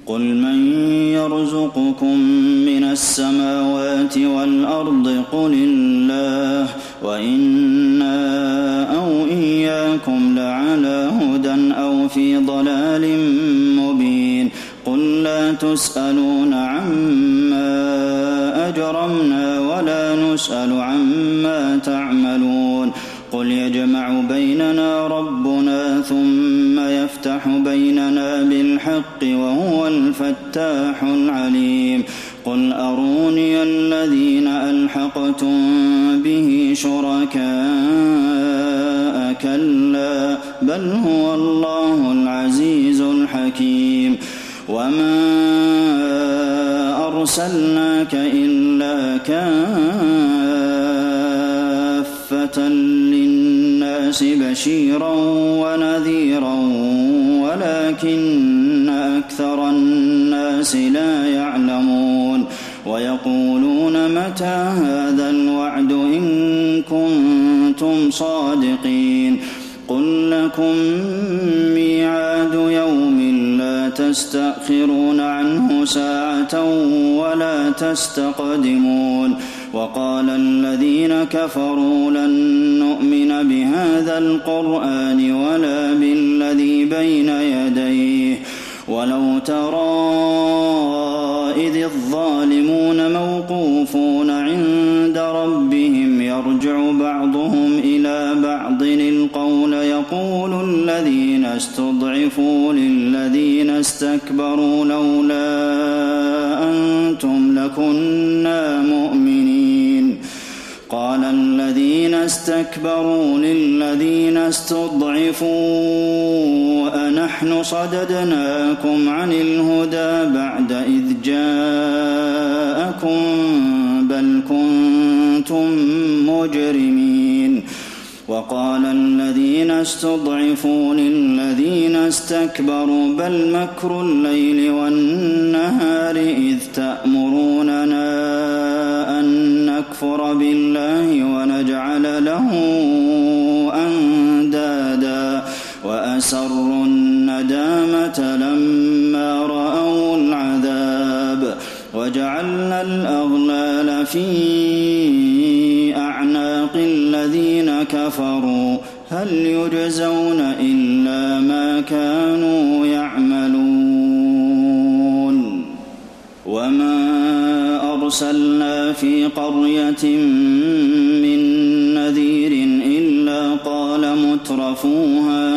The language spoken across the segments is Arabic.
قل من يرزقكم من السماوات والأرض قل الله وإنا أو إياكم لعلى هدى أو في ضلال مبين قل لا تسألون عما أجرمنا ولا نسأل عما تعملون قل يجمع بيننا ربنا ثم يفتح بيننا بالحق وهو الفتاح العليم قل أروني الذين ألحقتم به شركاء كلا بل هو الله العزيز الحكيم وما أرسلناك إلا كافة للناس بشيرا ونذيرا ولكن أكثر الناس لا يعلمون ويقولون متى هذا الوعد إن كنتم صادقين قل لكم ميعاد يوم لا تستأخرون عنه ساعة ولا تستقدمون وقال الذين كفروا لن نؤمن بهذا القرآن ولا بالذي بين يديه ولو ترى إذ الظالمون موقوفون عند ربهم يرجع بعضهم إلى بعض القول يقول الذين استضعفوا للذين استكبروا لولا أنتم لكنا مؤمنين قال الذين استكبروا للذين استضعفوا أنحن صددناكم عن الهدى بعد إذ جاءكم بل كنتم مجرمين وقال الذين استضعفوا للذين استكبروا بل مكر الليل والنهار إذ تأمروننا أن نكفر بالله ونجعل له أندادا وأسروا الندامة لما رأوا العذاب وجعلنا الأغلال في أعناق الذين كفروا هل يجزون إلا ما كانوا يعملون وما أرسلنا في قرية من نذير إلا قال مترفوها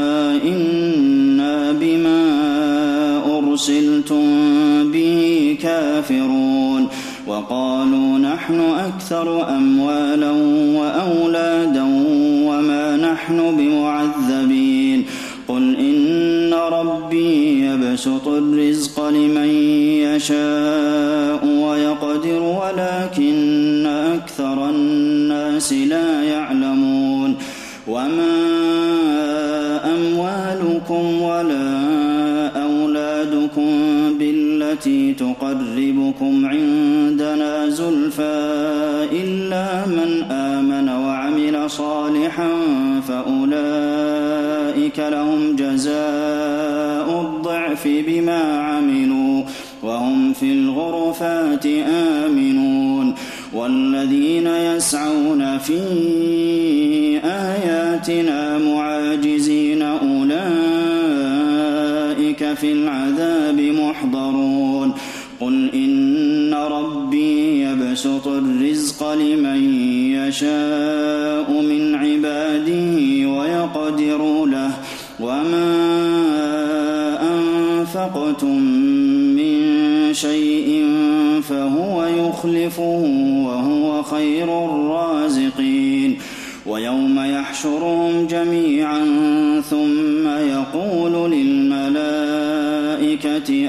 إنا بما أرسلتم به كافرون وقالوا نحن أكثر أموالا وأولادا وما نحن بمعذبين قل إن ربي يبسط الرزق لمن يشاء ويقدر ولكن أكثر الناس لا يعلمون وما أموالكم ولا أولادكم بالتي تقربكم عندنا زلفى إلا من آمن وعمل صالحا فأولئك لهم جزاء الضعف بما عملوا وهم في الغرفات آمنون والذين يسعون في آياتنا معاجزين أولئك في العذاب محضرون قل إن ربي يبسط الرزق لمن يشاء من عباده ويقدر له وما أنفقتم من شيء فهو يخلفه وهو خير الرازقين ويوم يحشرهم جميعا ثم يقول للملائكة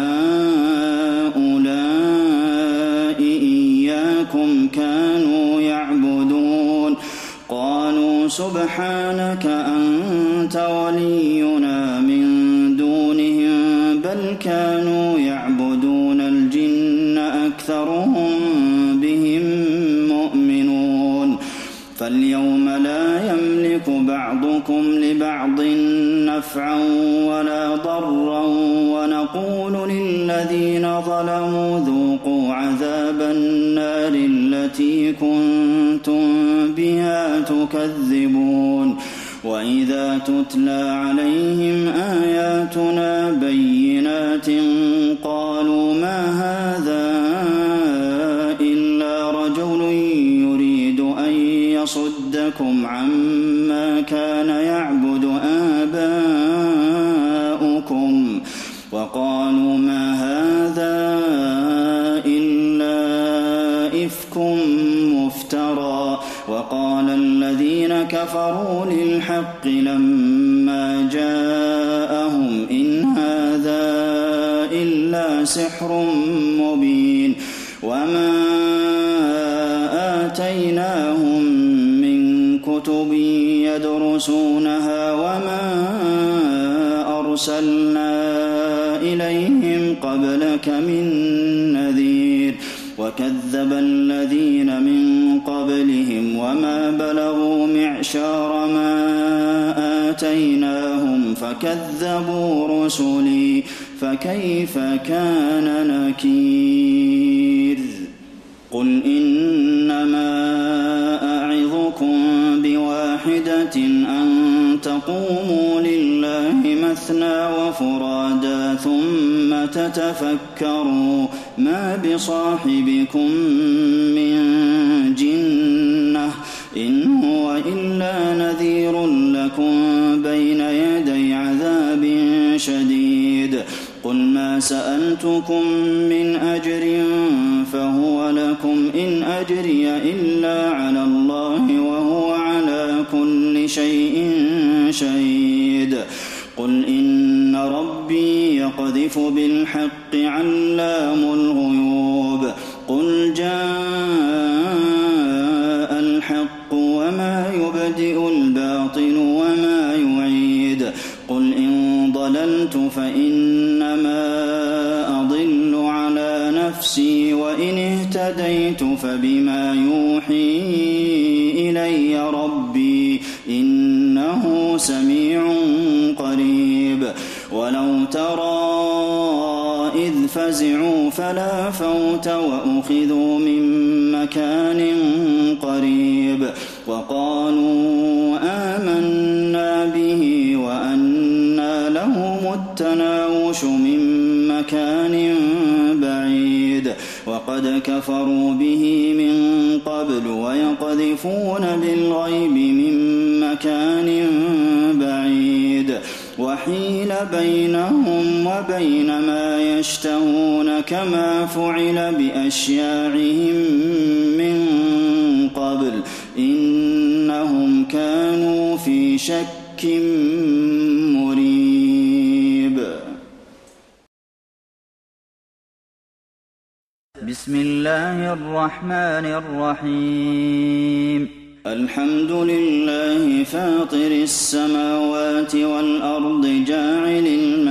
أهؤلاء إياكم كانوا يعبدون قالوا سبحانك أنت ولينا من دونهم بل كانوا يعبدون الجن أكثرهم بهم مؤمنون فاليوم لا يملك بعضكم لبعض نفعا ولا ضرا ونقول الذين ظلموا ذوقوا عذاب النار التي كنتم بها تكذبون وإذا تتلى عليهم آياتنا بينات قالوا ما هذا إلا رجل يريد أن يصدكم عما كان يعبد آباؤكم وقالوا ما هذا إلا إفك مفترى وقال الذين كفروا للحق لما جاءهم إن هذا إلا سحر مبين وما آتيناهم من كتب يدرسونها وما أرسلنا إليهم قبلك من نذير وكذب الذين من قبلهم وما بلغوا معشار ما آتيناهم فكذبوا رسلي فكيف كان نكير قل إنما أعظكم بواحدة أن تقوموا لله مثنى وفرادا ثم تتفكروا ما بصاحبكم من جنة إن هو إلا نذير لكم بين يدي عذاب شديد قل ما سألتكم من أجر فهو لكم إن أجري إلا على الله وهو على كل شيء شهيد قل إن ربي يقذف بالحق علام الغيوب قل جاء الحق وما يبدئ الباطل وما يعيد قل إن ضللت فإنما أضل على نفسي وإن اهتديت فبما يوحي إلي ربي إنه سميع قريب ولو ترى إذ فزعوا فلا فوت وأخذوا من مكان قريب وقالوا آمنا به وأنى لهم التناوش من مكان بعيد وقد كفروا به من قبل ويقذفون بالغيب من مكان بعيد وحيل بينهم وبين ما يشتهون كما فعل بأشياعهم من قبل إنهم كانوا في شك مريب بسم الله الرحمن الرحيم الحمد لله فاطر السماوات والأرض جاعل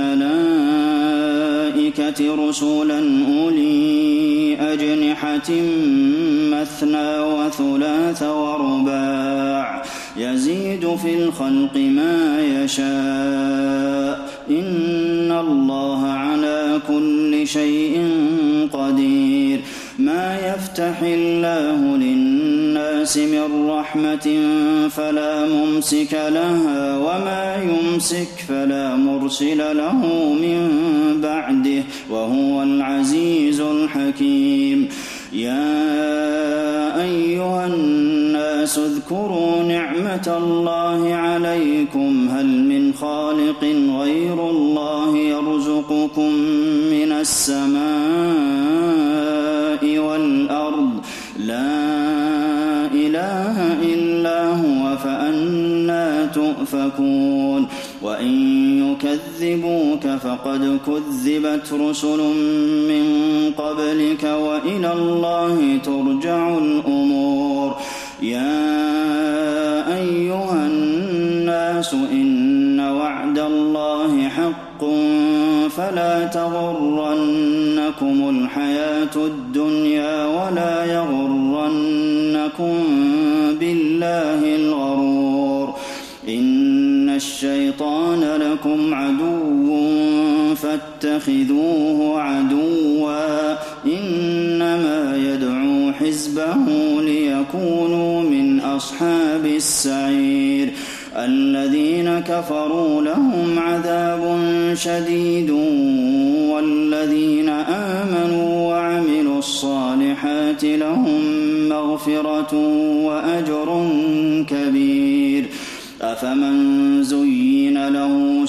الملائكة رسلا أولي أجنحة مثنى وثلاث ورباع يزيد في الخلق ما يشاء إن الله على كل شيء قدير ما يفتح الله للناس من رحمة فلا ممسك لها وما يمسك فلا مرسل له من بعده وهو العزيز الحكيم يا أيها الناس اذكروا نعمة الله عليكم هل من خالق غير الله يرزقكم من السماء والأرض لا إله إلا هو فأنى تؤفكون وإن يكذبوك فقد كذبت رسل من قبلك وإلى الله ترجع الأمور يا أيها الناس إن وعد الله حق فلا تغرنكم الحياة الدنيا ولا يغرنكم بالله الغرور إن الشيطان لكم عدو فاتخذوه عدوا إنما يدعو حزبه ليكونوا من أصحاب السعير الذين كفروا لهم عذاب شديد والذين آمنوا وعملوا الصالحات لهم مغفرة وأجر كبير أفمن زين له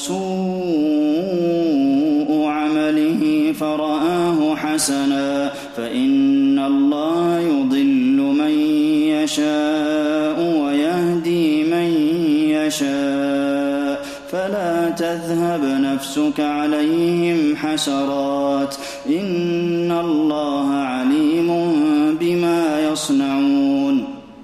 سوء عمله فرآه حسنا فإن الله يضل من يشاء ويهدي من يشاء فلا تذهب نفسك عليهم حسرات إن الله عليم بما يصنعون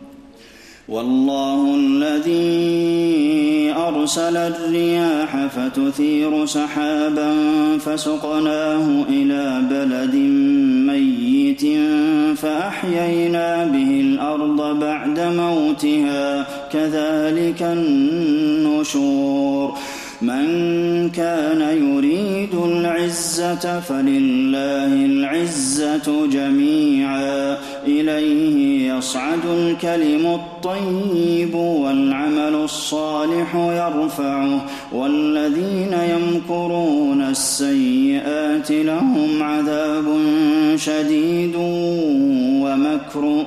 والله الذي أرسل الرياح فتثير سحابا فسقناه إلى بلد ميت فأحيينا به الأرض بعد موتها كذلك النشور من كان يريد العزة فلله العزة جميعا إليه يصعد الكلم الطيب والعمل الصالح يرفعه والذين يمكرون السيئات لهم عذاب شديد ومكر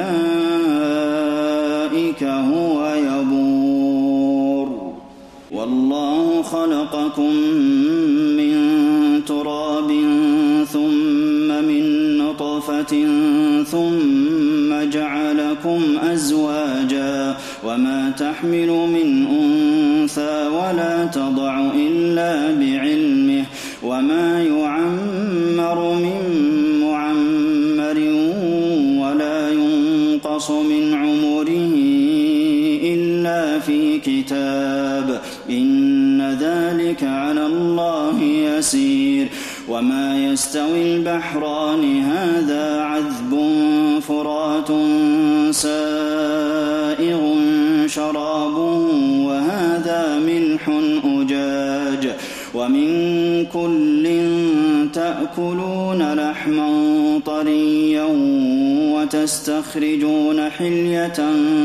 أولئك هو يبور والله خلقكم من تراب ثم من نطفة ثم جعلكم أزواجا وما تحمل من أنثى ولا تضع إلا بعلمه وما يعمر من معمر ولا ينقص من عمره إلا في كتاب إن ذلك على الله يسير وما يستوي البحران هذا عذب فرات سائغ شرابه وهذا ملح أجاج ومن كل تأكلون لحما طريا وتستخرجون حلية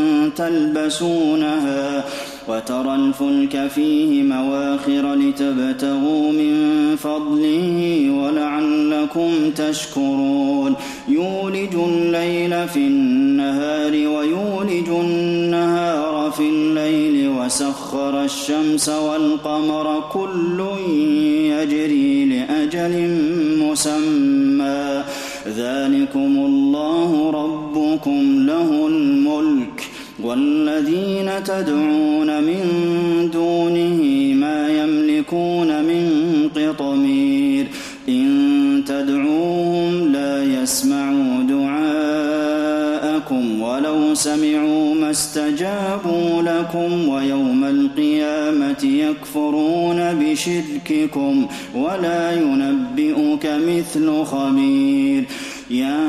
تلبسونها وترى الفلك فيه مواخر لتبتغوا من فضله ولعلكم تشكرون يولج الليل في النهار ويولج النهار في الليل وسخر الشمس والقمر كل يجري لأجل مسمى ذلكم الله ربكم له الملك والذين تدعون من دونه ما يملكون من قطمير إن تدعوهم لا يسمعوا دعاءكم ولو سمعوا ما استجابوا لكم ويوم القيامة يكفرون بشرككم ولا ينبئك مثل خبير يا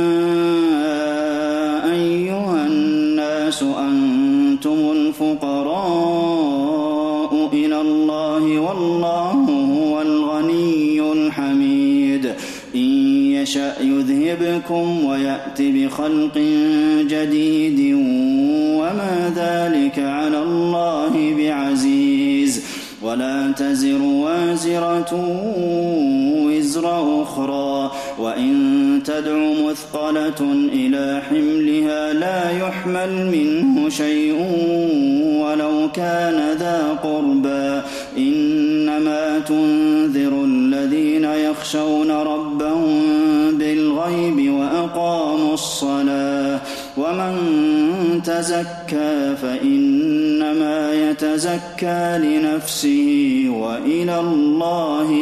أيها الناس أنتم الفقراء إلى الله والله هو الغني الحميد إن يشأ يذهبكم ويأت بخلق جديد وما ذلك على الله بعزيز ولا تزر وازرة وزر أخرى وإن تدع مثقلة إلى حملها لا يحمل منه شيء ولو كان ذا قربى إنما تنذر الذين يخشون ربهم بالغيب وأقاموا الصلاة ومن تزكى فإنما يتزكى لنفسه وإلى الله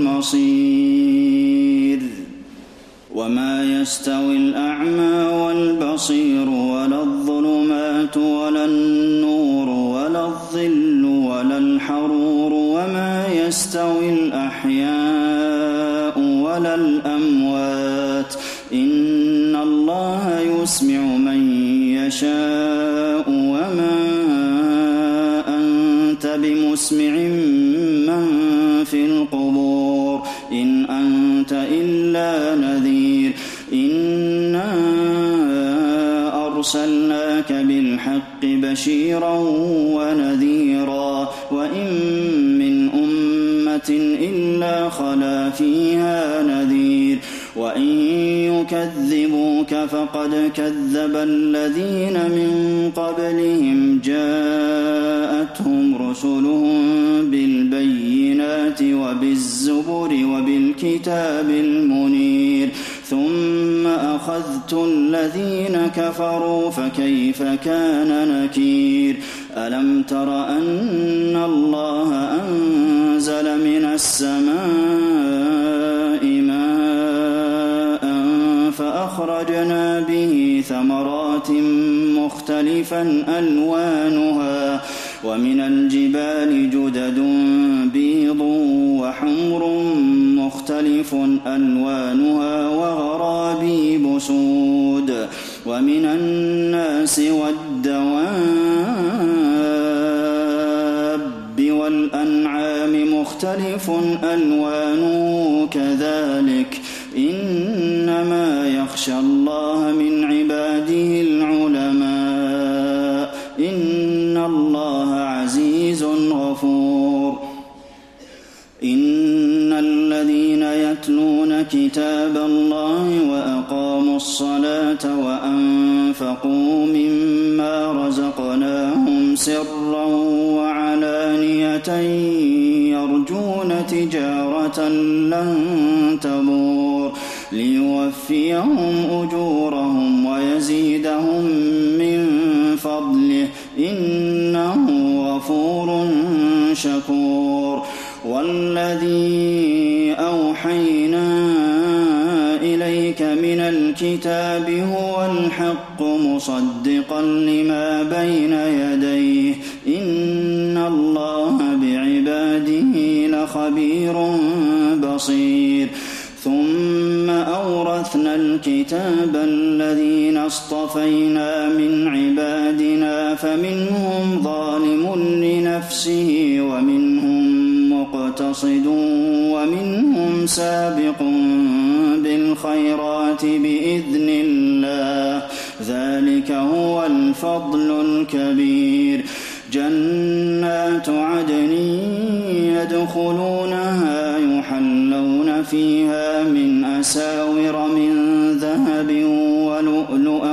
المصير وما يستوي الأعمى والبصير ولا الظلمات ولا النور ولا الظل ولا الحرور وما يستوي الأحياء ولا الأموات إن الله يسمع من يشاء وما أنت بمسمع من في القبور إن أنت إلا نذير إنا أرسلناك بالحق بشيرا ونذيرا وإن من أمة إلا خلا فيها نذير وإن يكذبوك فقد كذب الذين من قبلهم جاءتهم رسلهم بالبينات وبالزبر وبالكتاب المنير ثم أخذت الذين كفروا فكيف كان نكير ألم تر أن الله أنزل من السماء ماء فأخرجنا به ثمرات مختلفا ألوانها ومن الجبال جدد بيض وحمر مختلف ألوانها وغرابيب سود ومن الناس والدواب والأنعام مختلف ألوانه كذلك إنما يخشى الله من عباده العلماء إن الله عزيز غفور إن الذين يتلون كتاب الله وأقاموا الصلاة وأنفقوا مما رزقناهم سرا وعلانية يرجون تجارة لن تبور ليوفيهم أجورهم ويزيدهم من فضله إنه غفور شكور والذي أوحينا إليك من الكتاب هو الحق مصدقا لما بين يديه إن الله بعباده لخبير بصير ثم أورثنا الكتاب الذين اصطفينا من عبادنا فمنهم ظالم لنفسه ومنهم مقتصد ومنهم سابق بالخيرات بإذن الله ذلك هو الفضل الكبير جنات عدن يدخلونها يحلون فيها من أساور من ذهب ولؤلؤا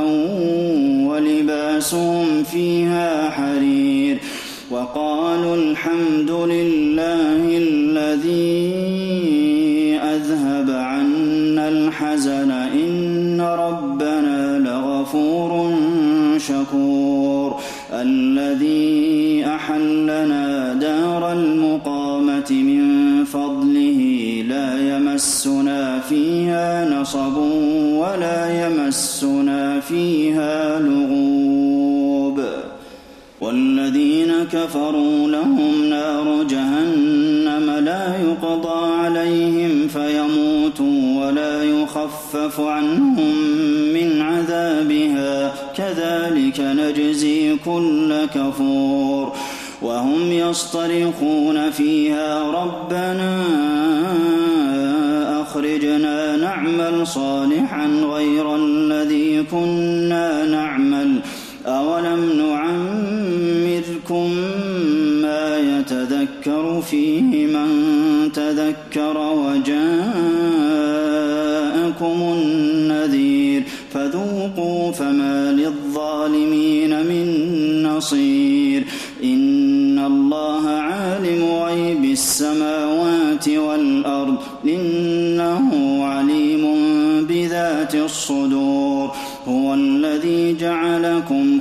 ولباسهم فيها حرير وقالوا الحمد لله الذي أذهب عنا الحزن إن ربنا لغفور شكور الذي أحلنا دار المقامة من فضله لا يمسنا فيها نصب ولا يمسنا فيها لغوب والذين كفروا لهم نار جهنم لا يقضى عليهم فيموتوا ولا يخفف عنهم من عذابها كذلك نجزي كل كفور وهم يصطرخون فيها ربنا أخرجنا نعمل صالحا غير الذي كنا نعمل أولم نعمركم ما يتذكر فيه من تذكر وجاءكم النذير فذوقوا فما للظالمين من نصير إن الله عالم غيب السماوات والأرض إنه عليم بذات الصدور هو الذي جعلكم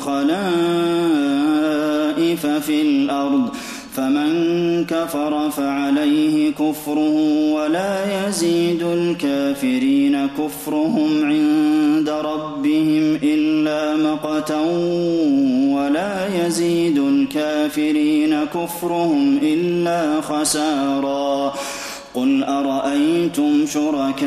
خلائف في الأرض فمن كفر فعليه كفره ولا يزيد الكافرين كفرهم عند ربهم إلا مقتا ولا يزيد الكافرين كفرهم إلا خسارا قل أرأيتم شركاءكم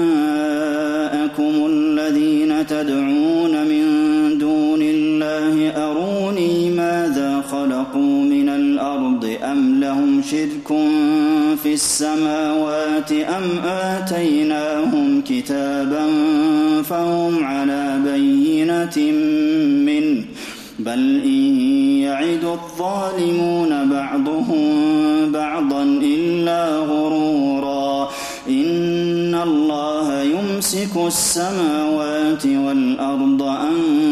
الذين تدعون من دون الله أروني ماذا خلقوا من الأرض أم لهم شرك في السماوات أم آتيناهم كتابا فهم على بينة منه بل إن يعد الظالمون بعضهم بعضا إلا غرورا إن الله يمسك السماوات والأرض أن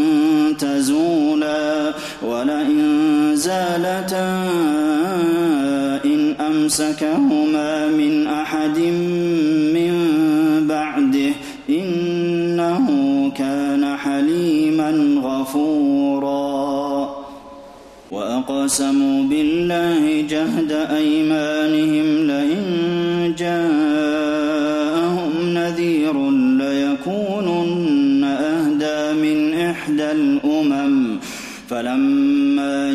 تزولا ولئن زالتا إن أمسكهما من أحد من بعده إنه كان حليما غفورا وأقسموا بالله جهد أيمانهم لئن جاءهم نذير ليكونن أهدى من إحدى الأمم فلما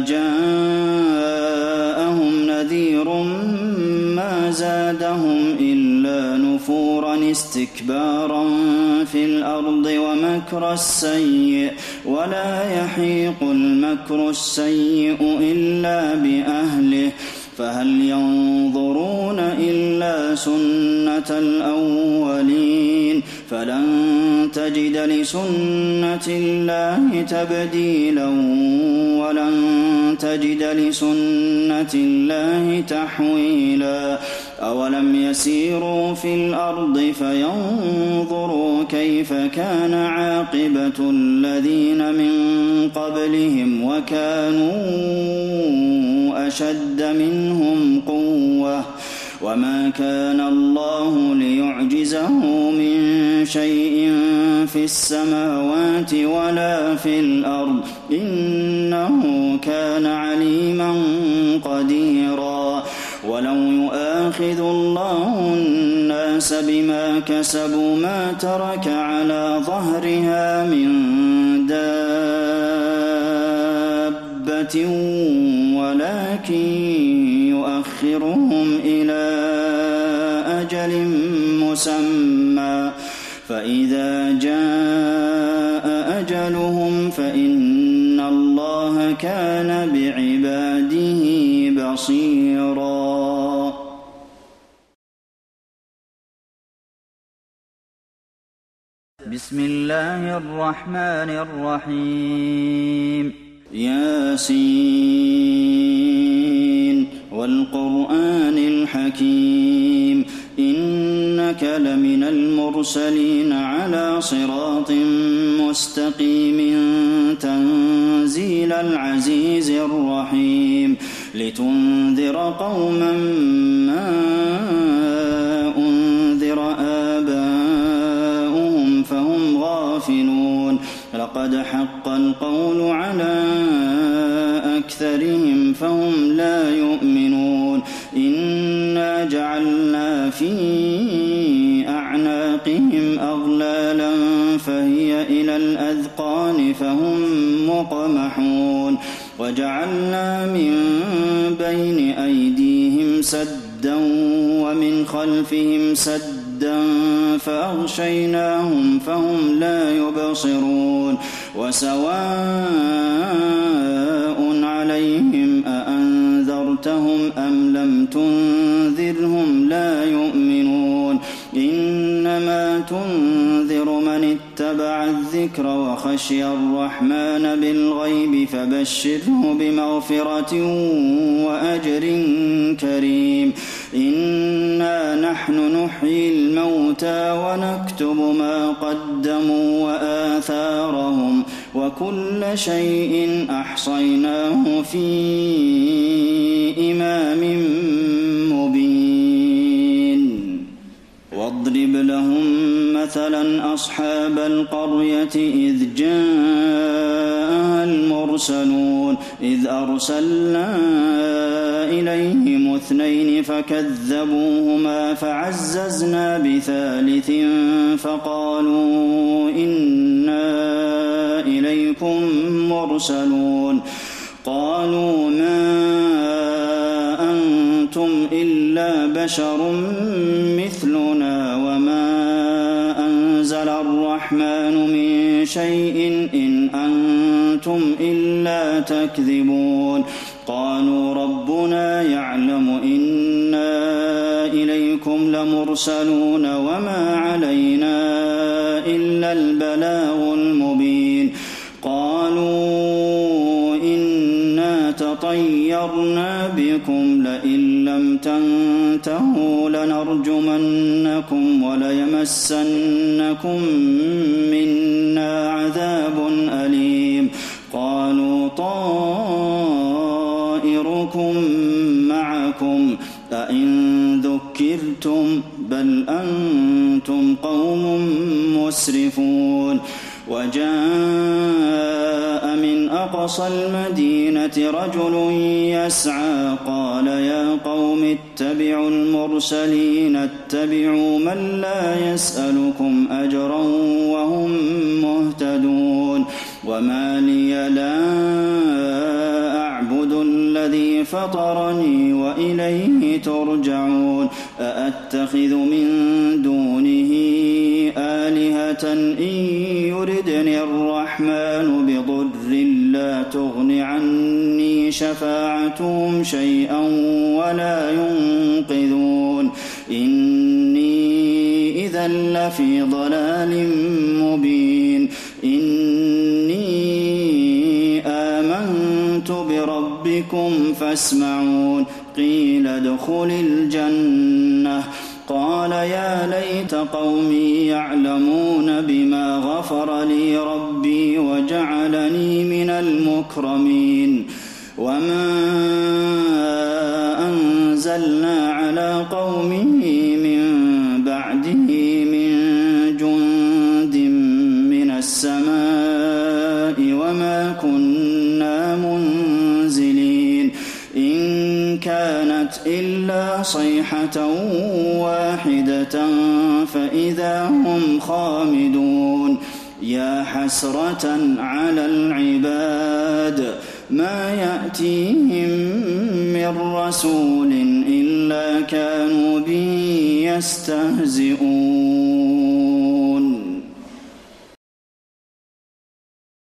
جاءهم نذير ما زادهم إلا نفورا استكبارا في الأرض ومكر السيء ولا يحيق المكر السيء إلا بأهله فهل ينظرون إلا سنة الأولين فلن تجد لسنة الله تبديلا ولن تجد لسنة الله تحويلا أولم يسيروا في الأرض فينظروا كيف كان عاقبة الذين من قبلهم وكانوا أشد منهم قوة وما كان الله ليعجزه من شيء في السماوات ولا في الأرض إنه كان عليما قديرا ولو يؤاخذ الله الناس بما كسبوا ما ترك على ظهرها من دابة ولكن يؤخرهم إلى أجل مسمى فإذا جاء أجلهم فإن الله كان بعباده بصيرا بسم الله الرحمن الرحيم ياسين والقرآن الحكيم إنك لمن المرسلين على صراط مستقيم تنزيل العزيز الرحيم لتنذر قوما ما أنذر آباؤهم فهم غافلون لقد حق القول على أكثرهم فهم لا يؤمنون إنا جعلنا في أعناقهم أغلالا فهي إلى الأذقان فهم مقمحون وجعلنا من بين أيديهم سدا ومن خلفهم سدا فأغشيناهم فهم لا يبصرون وسواء عليهم أأنذرتهم أم لم تنذرهم لا يؤمنون إنما تنذر من اتبع الذكر وخشي الرحمن بالغيب فبشره بمغفرة وأجر كريم إنا نحن نحيي الموتى ونكتب ما قدموا وآثارهم وكل شيء أحصيناه في إمام مبين واضرب لهم مثلا أصحاب القرية إذ جاءها المرسلون إذ أرسلنا إليهم اثنين فكذبوهما فعززنا بثالث فقالوا إنا إليكم مرسلون قالوا ما أنتم إلا بشر مثلنا وما أنزل الرحمن من شيء إن أنتم إلا تكذبون قالوا ربنا يعلم إن المرسلون وما علينا إلا البلاغ المبين قالوا إنا تطيرنا بكم لئن لم تنتهوا لنرجمنكم وليمسنكم منا عذاب أليم قالوا طائركم معكم أئن ذكرتم بل أنتم قوم مسرفون وجاء من أقصى المدينة رجل يسعى قال يا قوم اتبعوا المرسلين اتبعوا من لا يسألكم أجرا وهم مهتدون وما لي لا أعبد الذي فطرني وإليه ترجعون أأتخذ من دونه آلهة إن يردني الرحمن بضر لا تغن عني شفاعتهم شيئا ولا ينقذون إني إذا لفي ضلال مبين إني آمنت بربكم فاسمعون قيل ادخل الجنة قال يا ليت قومي يعلمون بما غفر لي ربي وجعلني من المكرمين وما أنزلنا على قومه من بعده من جند من السماء وما كنا منزلين إن كانت إلا صيحة واحدة فإذا هم خامدون يا حسرة على العباد ما يأتيهم من رسول إلا كانوا به يستهزئون